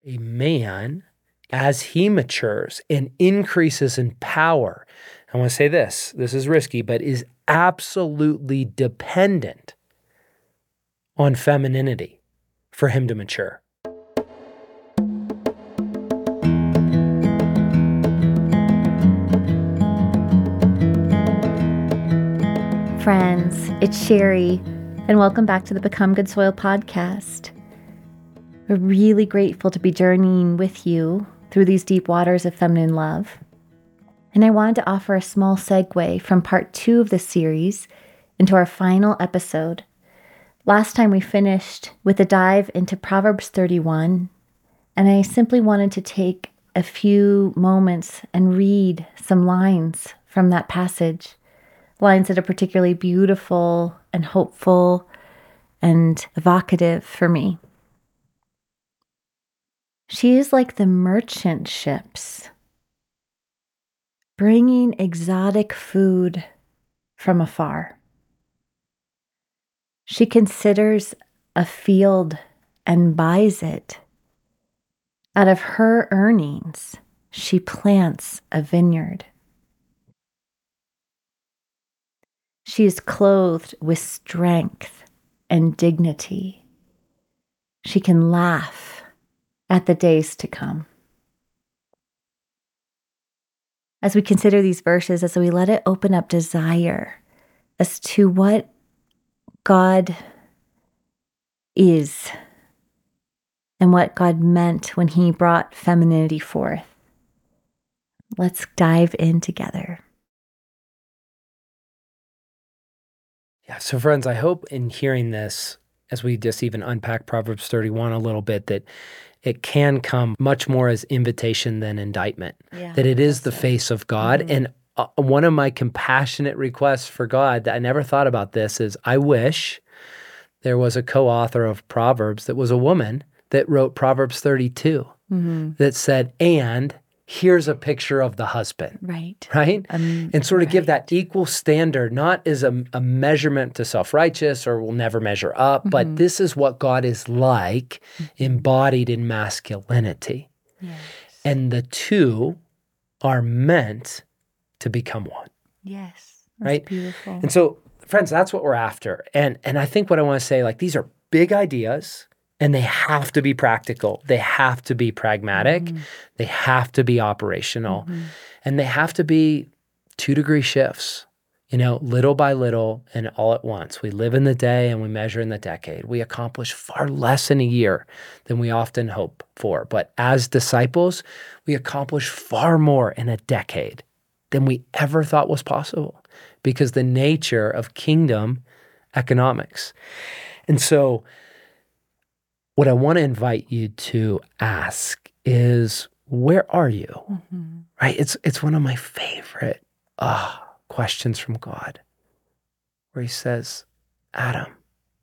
a man as he matures and increases in power. I want to say this is risky, but is absolutely dependent on femininity for him to mature. Friends, it's Sherry, and welcome back to the Become Good Soil podcast. We're really grateful to be journeying with you through these deep waters of feminine love. And I wanted to offer a small segue from part 2 of this series into our final episode. Last time we finished with a dive into Proverbs 31, and I simply wanted to take a few moments and read some lines from that passage. Lines that are particularly beautiful and hopeful and evocative for me. She is like the merchant ships, bringing exotic food from afar. She considers a field and buys it. Out of her earnings, she plants a vineyard. She is clothed with strength and dignity. She can laugh at the days to come. As we consider these verses, as we let it open up desire as to what God is and what God meant when He brought femininity forth, let's dive in together. Yeah, so friends, I hope in hearing this, as we just even unpack Proverbs 31 a little bit, that it can come much more as invitation than indictment, that it is the face of God. Mm-hmm. And one of my compassionate requests for God that I never thought about this is I wish there was a co-author of Proverbs that was a woman that wrote Proverbs 32 that said, and here's a picture of the husband. Right? And sort of give that equal standard, not as a measurement to self-righteous or will never measure up, but this is what God is like embodied in masculinity. Yes. And the two are meant to become one. Yes. That's beautiful. And so, friends, that's what we're after. And I think what I want to say, like, these are big ideas. And they have to be practical. They have to be pragmatic. They have to be operational. And they have to be 2-degree shifts, little by little and all at once. We live in the day and we measure in the decade. We accomplish far less in a year than we often hope for. But as disciples, we accomplish far more in a decade than we ever thought was possible because the nature of kingdom economics. And so, what I want to invite you to ask is, where are you? Right? It's one of my favorite questions from God, where He says, Adam,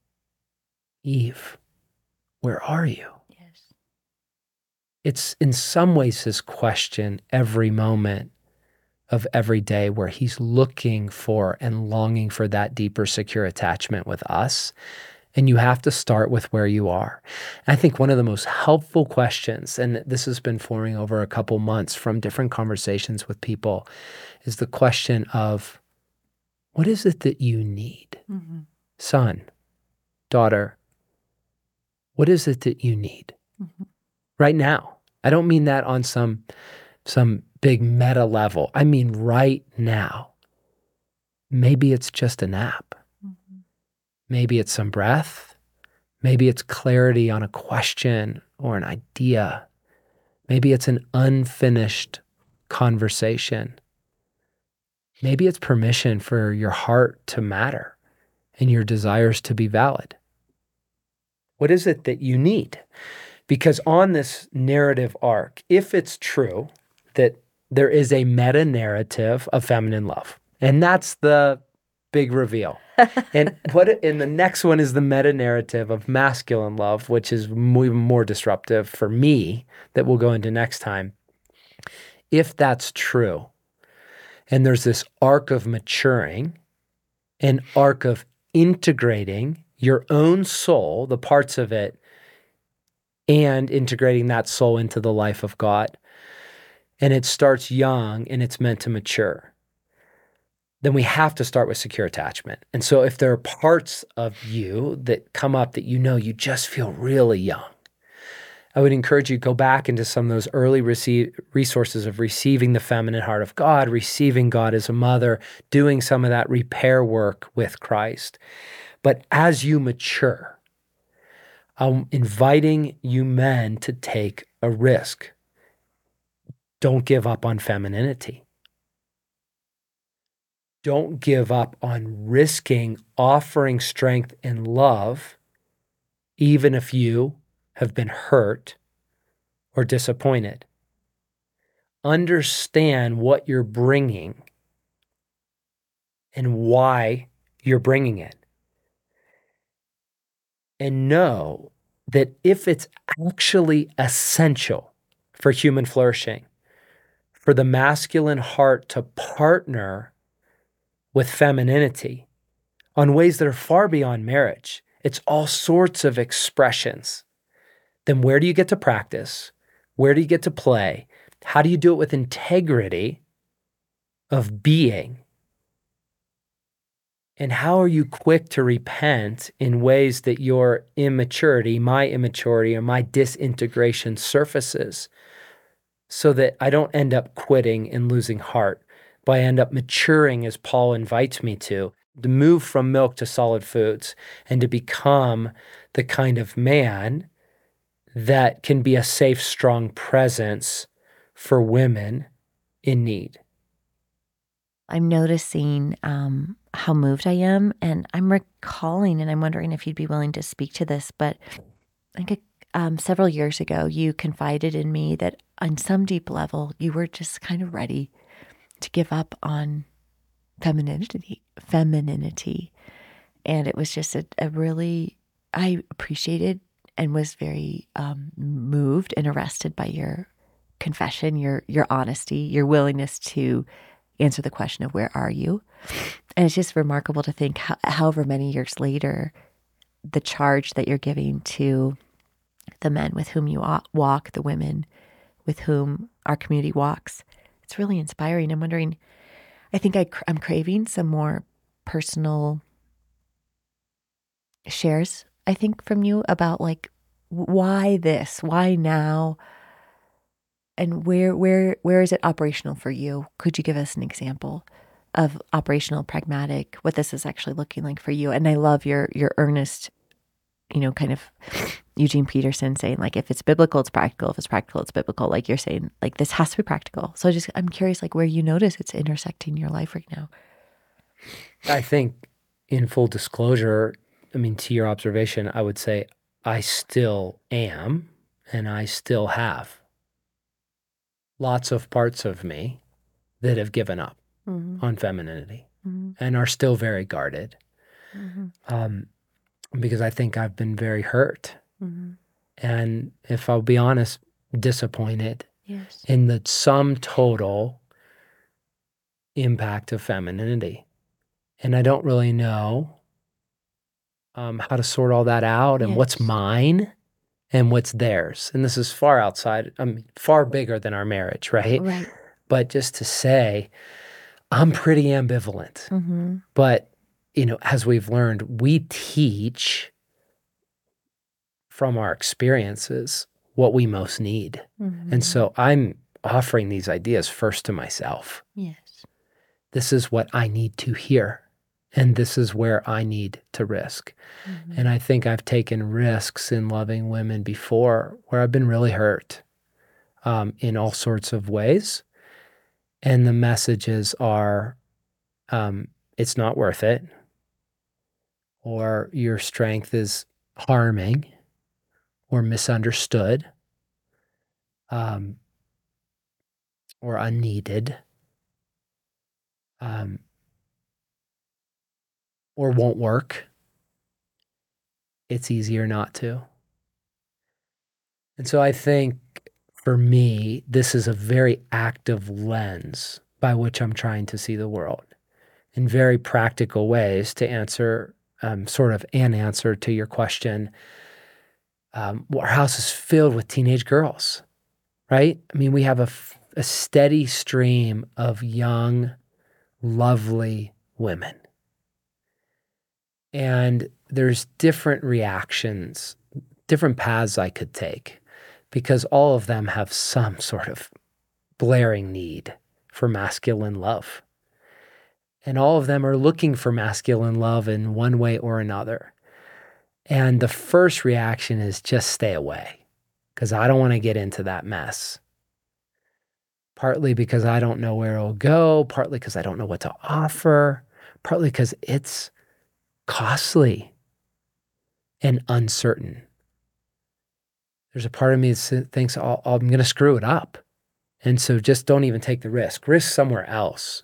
Eve, where are you? Yes. It's in some ways His question every moment of every day where He's looking for and longing for that deeper, secure attachment with us. And you have to start with where you are. And I think one of the most helpful questions, and this has been forming over a couple months from different conversations with people, is the question of, what is it that you need? Son, daughter, what is it that you need right now? I don't mean that on some big meta level. I mean right now. Maybe it's just a nap. Maybe it's some breath. Maybe it's clarity on a question or an idea. Maybe it's an unfinished conversation. Maybe it's permission for your heart to matter and your desires to be valid. What is it that you need? Because on this narrative arc, if it's true that there is a meta-narrative of feminine love, and that's the big reveal. And the next one is the meta-narrative of masculine love, which is even more disruptive for me, that we'll go into next time. If that's true, and there's this arc of maturing, an arc of integrating your own soul, the parts of it, and integrating that soul into the life of God. And it starts young and it's meant to mature. Then we have to start with secure attachment. And so if there are parts of you that come up that you know you just feel really young, I would encourage you to go back into some of those early resources of receiving the feminine heart of God, receiving God as a mother, doing some of that repair work with Christ. But as you mature, I'm inviting you men to take a risk. Don't give up on femininity. Don't give up on risking offering strength and love, even if you have been hurt or disappointed. Understand what you're bringing and why you're bringing it. And know that if it's actually essential for human flourishing, for the masculine heart to partner with femininity on ways that are far beyond marriage, it's all sorts of expressions. Then where do you get to practice? Where do you get to play? How do you do it with integrity of being? And how are you quick to repent in ways that your immaturity, my immaturity, or my disintegration surfaces, so that I don't end up quitting and losing heart, but I end up maturing as Paul invites me to move from milk to solid foods and to become the kind of man that can be a safe, strong presence for women in need. I'm noticing how moved I am, and I'm recalling, and I'm wondering if you'd be willing to speak to this, but I think several years ago, you confided in me that on some deep level, you were just kind of ready to give up on femininity. And it was just a really, I appreciated and was very moved and arrested by your confession, your honesty, your willingness to answer the question of where are you? And it's just remarkable to think however many years later, the charge that you're giving to the men with whom you walk, the women with whom our community walks, it's really inspiring. I'm wondering, I think I'm craving some more personal shares, I think, from you about like, why this, why now? And where is it operational for you? Could you give us an example of operational, pragmatic, what this is actually looking like for you? And I love your earnest, kind of Eugene Peterson saying, like, if it's biblical, it's practical. If it's practical, it's biblical. Like you're saying, like, this has to be practical. So I'm curious, like, where you notice it's intersecting your life right now. I think in full disclosure, to your observation, I would say I still am and I still have lots of parts of me that have given up on femininity and are still very guarded. Because I think I've been very hurt. And if I'll be honest, disappointed in the sum total impact of femininity. And I don't really know how to sort all that out and what's mine and what's theirs. And this is far outside, far bigger than our marriage, right? Right. But just to say, I'm pretty ambivalent. But, as we've learned, we teach from our experiences what we most need. And so I'm offering these ideas first to myself. Yes. This is what I need to hear. And this is where I need to risk. And I think I've taken risks in loving women before where I've been really hurt in all sorts of ways. And the messages are, it's not worth it, or your strength is harming or misunderstood, or unneeded, or won't work. It's easier not to. And so I think for me, this is a very active lens by which I'm trying to see the world in very practical ways to answer sort of an answer to your question. our house is filled with teenage girls, right? I mean, we have a steady stream of young, lovely women. And there's different reactions, different paths I could take, because all of them have some sort of blaring need for masculine love. And all of them are looking for masculine love in one way or another. And the first reaction is just stay away, because I don't want to get into that mess. Partly because I don't know where it'll go, partly because I don't know what to offer, partly because it's costly and uncertain. There's a part of me that thinks I'm going to screw it up. And so just don't even take the risk. Risk somewhere else.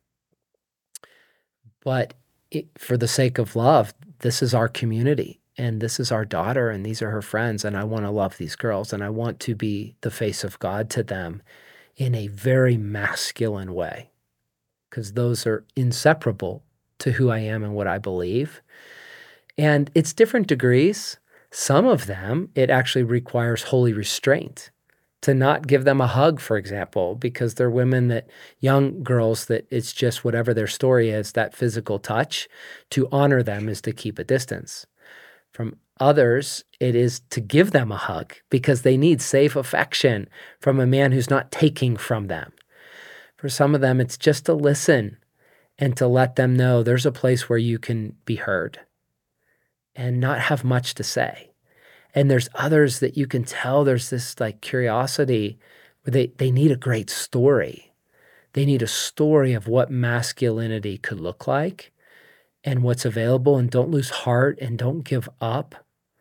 But for the sake of love, this is our community and this is our daughter and these are her friends. And I want to love these girls and I want to be the face of God to them in a very masculine way, because those are inseparable to who I am and what I believe. And it's different degrees. Some of them, it actually requires holy restraint to not give them a hug, for example, because they're women that, young girls, that it's just whatever their story is, that physical touch, to honor them is to keep a distance. From others, it is to give them a hug because they need safe affection from a man who's not taking from them. For some of them, it's just to listen and to let them know there's a place where you can be heard and not have much to say. And there's others that you can tell there's this like curiosity where they need a great story. They need a story of what masculinity could look like and what's available, and don't lose heart and don't give up.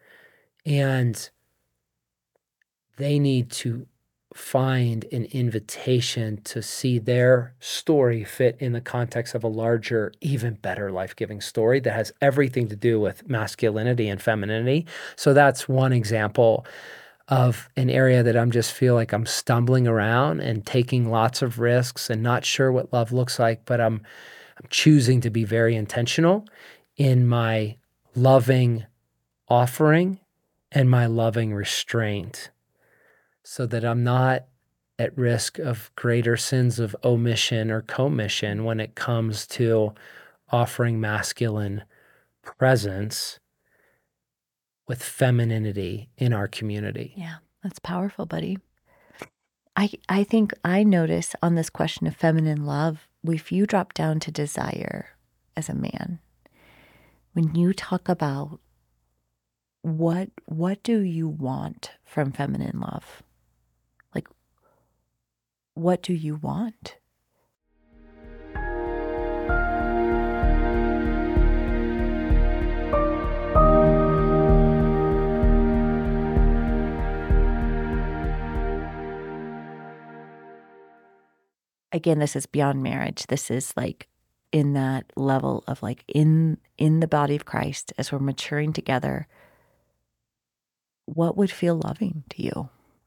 And they need to find an invitation to see their story fit in the context of a larger, even better life-giving story that has everything to do with masculinity and femininity. So that's one example of an area that I'm just feel like I'm stumbling around and taking lots of risks and not sure what love looks like, but I'm choosing to be very intentional in my loving offering and my loving restraint, so that I'm not at risk of greater sins of omission or commission when it comes to offering masculine presence with femininity in our community. Yeah, that's powerful, buddy. I think I notice on this question of feminine love, if you drop down to desire as a man, when you talk about what do you want from feminine love? Like, what do you want? Again, this is beyond marriage. This is like in that level of like in the body of Christ as we're maturing together. What would feel loving to you?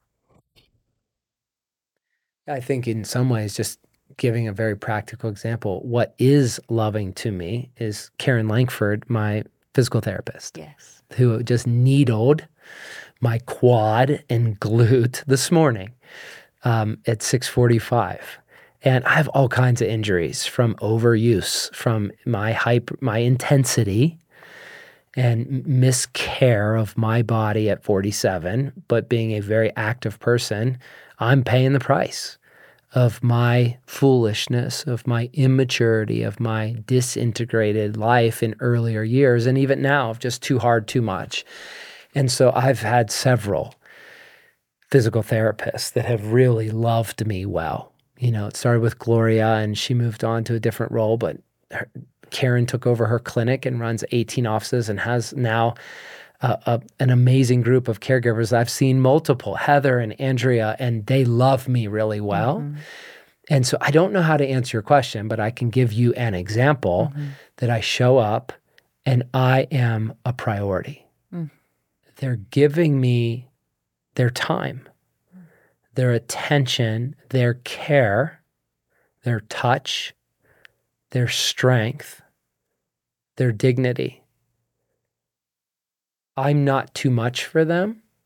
I think in some ways, just giving a very practical example, what is loving to me is Karen Langford, my physical therapist, Yes, who just needled my quad and glute this morning at 6:45. And I have all kinds of injuries from overuse, from my intensity and miscare of my body at 47, but being a very active person, I'm paying the price of my foolishness, of my immaturity, of my disintegrated life in earlier years, and even now of just too hard, too much. And so I've had several physical therapists that have really loved me well. You know, it started with Gloria and she moved on to a different role, but Karen took over her clinic and runs 18 offices and has now an amazing group of caregivers. I've seen multiple, Heather and Andrea, and they love me really well. Mm-hmm. And so I don't know how to answer your question, but I can give you an example that I show up and I am a priority. Mm. They're giving me their time, their attention, their care, their touch, their strength, their dignity. I'm not too much for them,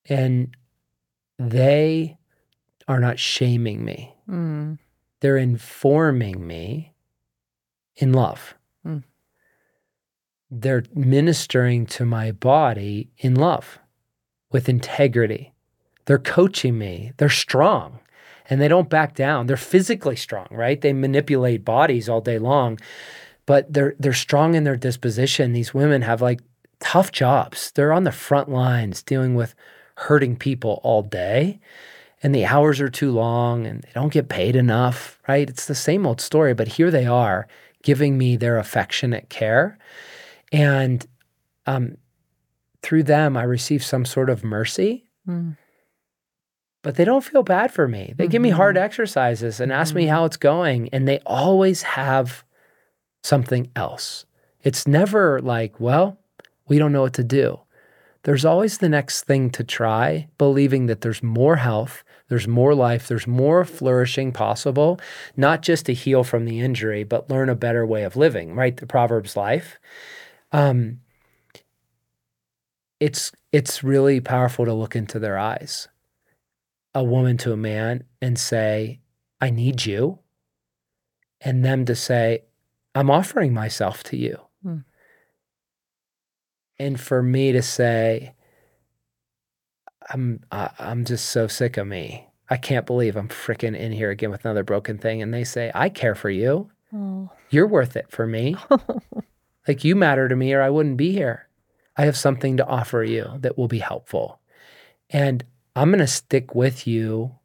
And they are not shaming me. They're informing me in love. They're ministering to my body in love, with integrity. They're coaching me. They're strong, and they don't back down. They're physically strong, right? They manipulate bodies all day long, but they're strong in their disposition. These women have like tough jobs. They're on the front lines dealing with hurting people all day, and the hours are too long, and they don't get paid enough, right? It's the same old story, but here they are giving me their affectionate care. And through them, I receive some sort of mercy, but they don't feel bad for me. They give me hard exercises and ask me how it's going, and they always have something else. It's never like, well, we don't know what to do. There's always the next thing to try, believing that there's more health, there's more life, there's more flourishing possible, not just to heal from the injury, but learn a better way of living, right? The Proverbs life. It's really powerful to look into their eyes, a woman to a man, and say, I need you. And them to say, I'm offering myself to you. And for me to say, I'm just so sick of me. I can't believe I'm freaking in here again with another broken thing. And they say, I care for you. You're worth it for me. Like, you matter to me or I wouldn't be here. I have something to offer you that will be helpful. And I'm going to stick with you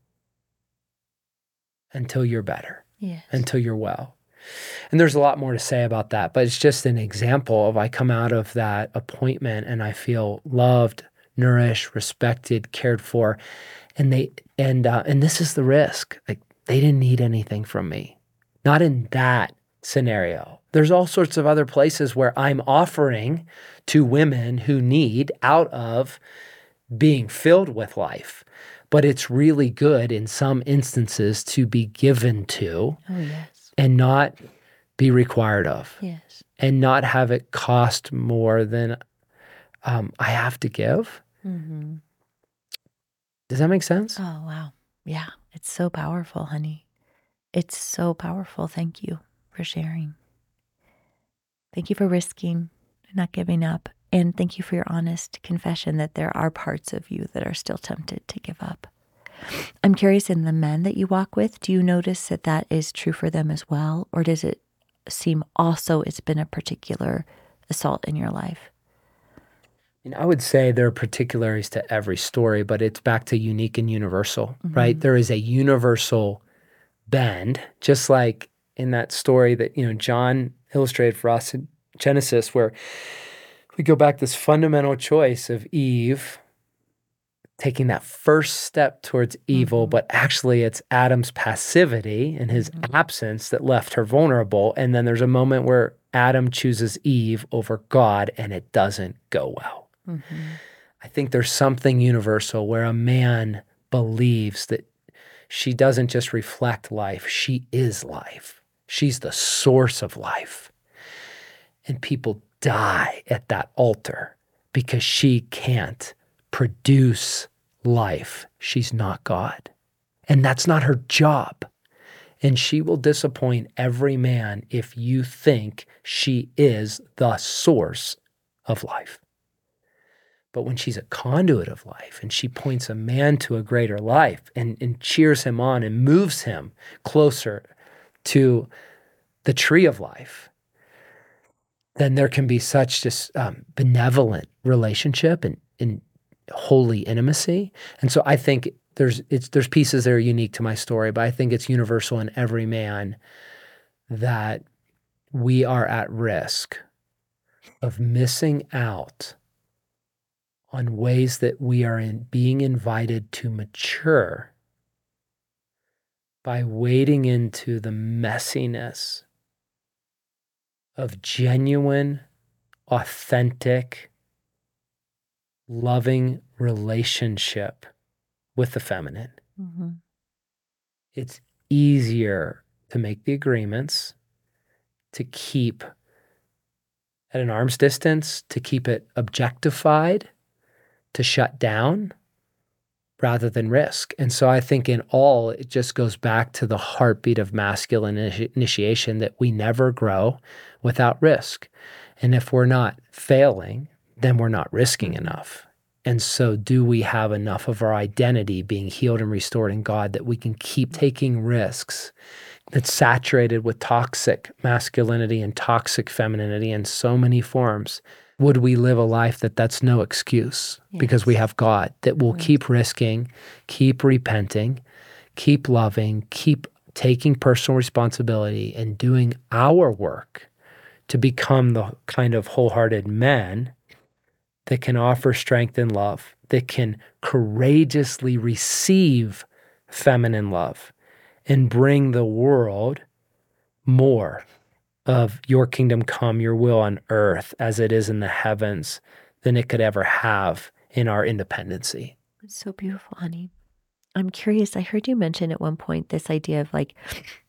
until you're better, until you're well. And there's a lot more to say about that, but it's just an example of I come out of that appointment and I feel loved, nourished, respected, cared for. And this is the risk. Like, they didn't need anything from me. Not in that scenario. There's all sorts of other places where I'm offering to women who need out of being filled with life. But it's really good in some instances to be given to and not be required of. And not have it cost more than I have to give. Does that make sense? Oh, wow. Yeah. It's so powerful, honey. It's so powerful. Thank you for sharing. Thank you for risking, not giving up. And thank you for your honest confession that there are parts of you that are still tempted to give up. I'm curious, in the men that you walk with, do you notice that that is true for them as well? Or does it seem also it's been a particular assault in your life? And I would say there are particularities to every story, but it's back to unique and universal, right? There is a universal bend, just like in that story that, John illustrated for us in Genesis, where we go back this fundamental choice of Eve taking that first step towards evil, but actually it's Adam's passivity and his absence that left her vulnerable. And then there's a moment where Adam chooses Eve over God, and it doesn't go well. I think there's something universal where a man believes that she doesn't just reflect life, she is life. She's the source of life. And people die at that altar because she can't produce life. She's not God. And that's not her job. And she will disappoint every man if you think she is the source of life. But when she's a conduit of life and she points a man to a greater life and cheers him on and moves him closer to the tree of life, then there can be such just benevolent relationship and holy intimacy. And so I think there's pieces that are unique to my story, but I think it's universal in every man that we are at risk of missing out on ways that we are being invited to mature by wading into the messiness of genuine, authentic, loving relationship with the feminine. It's easier to make the agreements, to keep at an arm's distance, to keep it objectified, to shut down, rather than risk. And so I think in all, it just goes back to the heartbeat of masculine initiation, that we never grow without risk. And if we're not failing, then we're not risking enough. And so do we have enough of our identity being healed and restored in God that we can keep taking risks that's saturated with toxic masculinity and toxic femininity in so many forms? Would we live a life that's no excuse because we have God that will keep risking, keep repenting, keep loving, keep taking personal responsibility and doing our work to become the kind of wholehearted men that can offer strength and love, that can courageously receive feminine love and bring the world more of your kingdom come, your will on earth as it is in the heavens than it could ever have in our independency. It's so beautiful, honey. I'm curious. I heard you mention at one point this idea of like,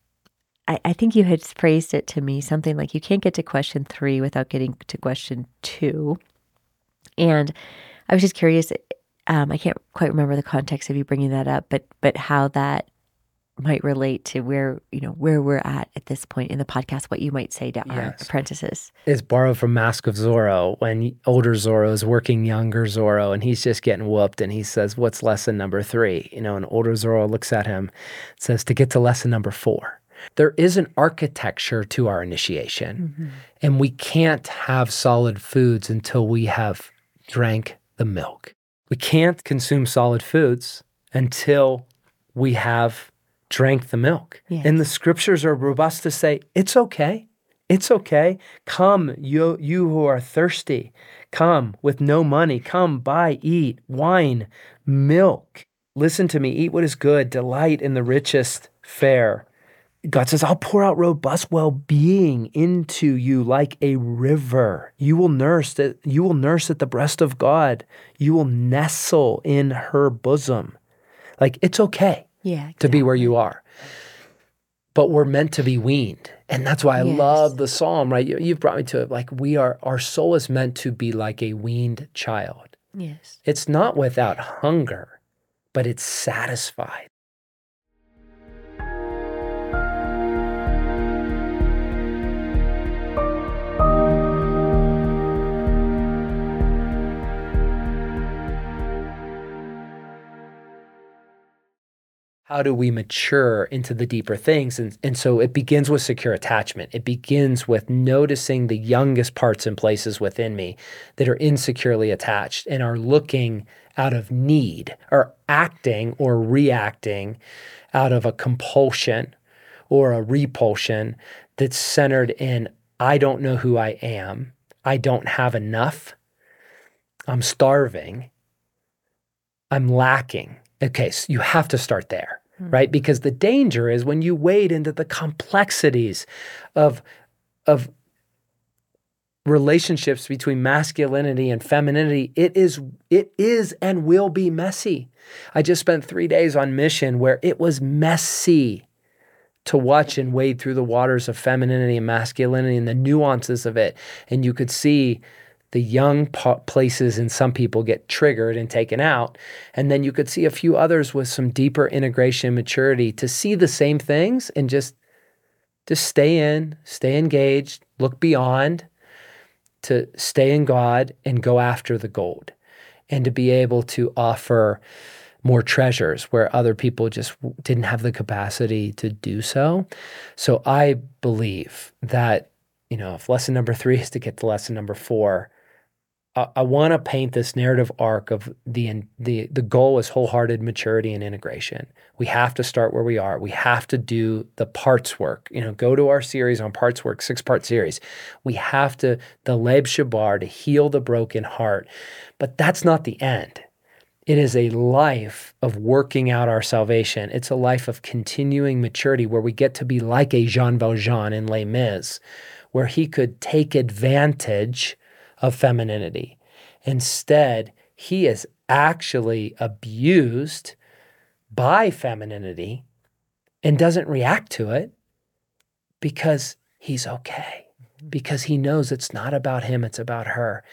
I think you had phrased it to me something like you can't get to question 3 without getting to question 2. And I was just curious. I can't quite remember the context of you bringing that up, but how that might relate to where we're at this point in the podcast, what you might say to our apprentices. It's borrowed from Mask of Zorro, when older Zorro is working younger Zorro and he's just getting whooped, and he says, "What's lesson number 3?" And older Zorro looks at him and says, "To get to lesson number 4. There is an architecture to our initiation, and we can't have solid foods until we have drank the milk. We can't consume solid foods until we have drank the milk." Yes. And the scriptures are robust to say, it's okay. It's okay. Come, you who are thirsty, come with no money. Come, buy, eat wine, milk. Listen to me, eat what is good, delight in the richest fare. God says, I'll pour out robust well-being into you like a river. You will nurse at the breast of God. You will nestle in her bosom. Like, it's okay. To be where you are. But we're meant to be weaned. And that's why I love the psalm, right? You've brought me to it. Like, our soul is meant to be like a weaned child. Yes. It's not without hunger, but it's satisfied. How do we mature into the deeper things? And so it begins with secure attachment. It begins with noticing the youngest parts and places within me that are insecurely attached and are looking out of need, or acting or reacting out of a compulsion or a repulsion that's centered in, I don't know who I am. I don't have enough. I'm starving. I'm lacking. Okay, so you have to start there, right? Because the danger is when you wade into the complexities of relationships between masculinity and femininity, it is and will be messy. I just spent 3 days on mission where it was messy to watch and wade through the waters of femininity and masculinity and the nuances of it. And you could see the young places in some people get triggered and taken out. And then you could see a few others with some deeper integration and maturity to see the same things and just stay in, stay engaged, look beyond, to stay in God and go after the gold, and to be able to offer more treasures where other people just didn't have the capacity to do so. So I believe that, if lesson number 3 is to get to lesson number 4, I want to paint this narrative arc of the goal is wholehearted maturity and integration. We have to start where we are. We have to do the parts work. Go to our series on parts work, 6-part series. We have to, the Leib Shabar, to heal the broken heart. But that's not the end. It is a life of working out our salvation. It's a life of continuing maturity where we get to be like a Jean Valjean in Les Mis, where he could take advantage of femininity. Instead, he is actually abused by femininity and doesn't react to it because he's okay, because he knows it's not about him, it's about her.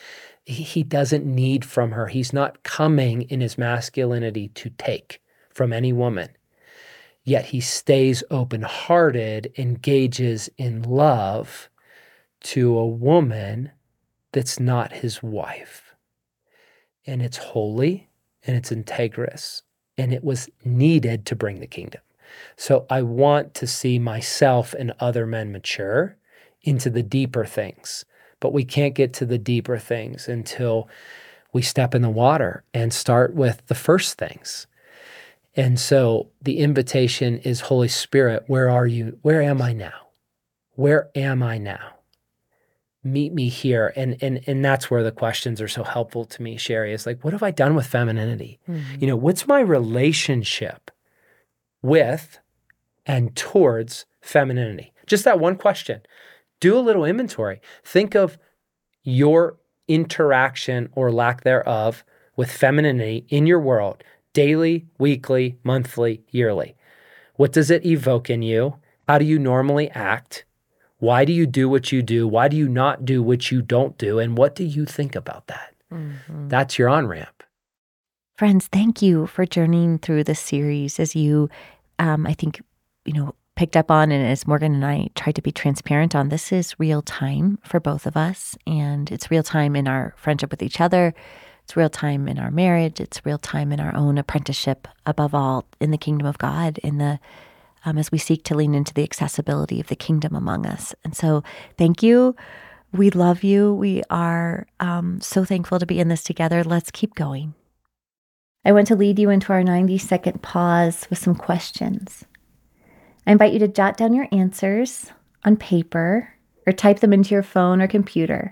He doesn't need from her. He's not coming in his masculinity to take from any woman. Yet he stays open-hearted, engages in love to a woman that's not his wife. And it's holy and it's integrous. And it was needed to bring the kingdom. So I want to see myself and other men mature into the deeper things. But we can't get to the deeper things until we step in the water and start with the first things. And so the invitation is, Holy Spirit, where are you? Where am I now? Where am I now? Meet me here. And that's where the questions are so helpful to me, Sherry. It's like, what have I done with femininity? Mm-hmm. What's my relationship with and towards femininity? Just that one question. Do a little inventory. Think of your interaction or lack thereof with femininity in your world, daily, weekly, monthly, yearly. What does it evoke in you? How do you normally act? Why do you do what you do? Why do you not do what you don't do? And what do you think about that? Mm-hmm. That's your on-ramp. Friends, thank you for journeying through this series as you, I think, picked up on, and as Morgan and I tried to be transparent on, this is real time for both of us. And it's real time in our friendship with each other. It's real time in our marriage. It's real time in our own apprenticeship, above all, in the kingdom of God, as we seek to lean into the accessibility of the kingdom among us. And so thank you. We love you. We are so thankful to be in this together. Let's keep going. I want to lead you into our 90-second pause with some questions. I invite you to jot down your answers on paper or type them into your phone or computer.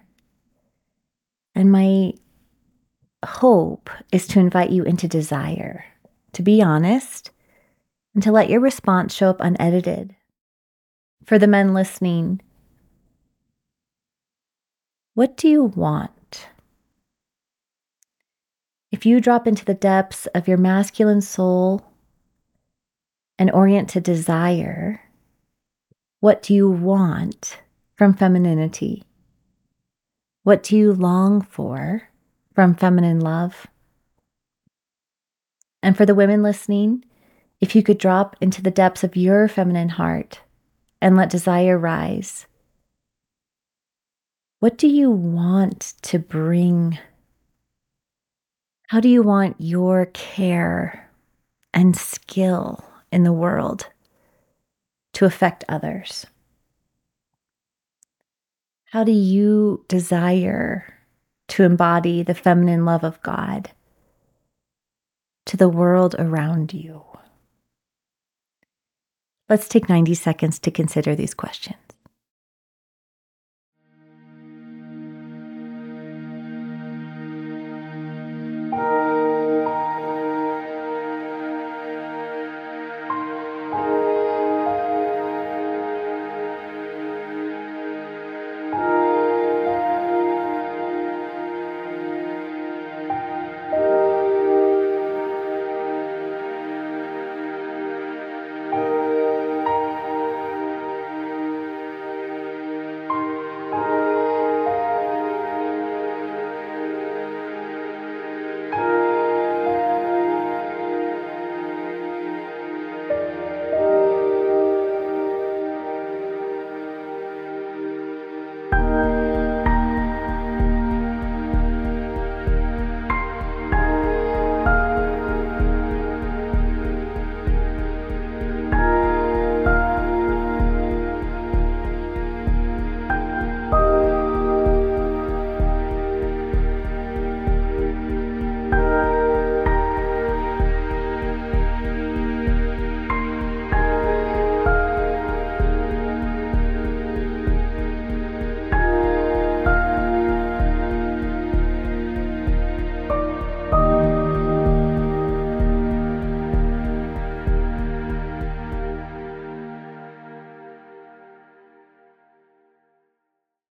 And my hope is to invite you into desire, to be honest, and to let your response show up unedited. For the men listening, what do you want? If you drop into the depths of your masculine soul and orient to desire, what do you want from femininity? What do you long for from feminine love? And for the women listening, if you could drop into the depths of your feminine heart and let desire rise, what do you want to bring? How do you want your care and skill in the world to affect others? How do you desire to embody the feminine love of God to the world around you? Let's take 90 seconds to consider these questions.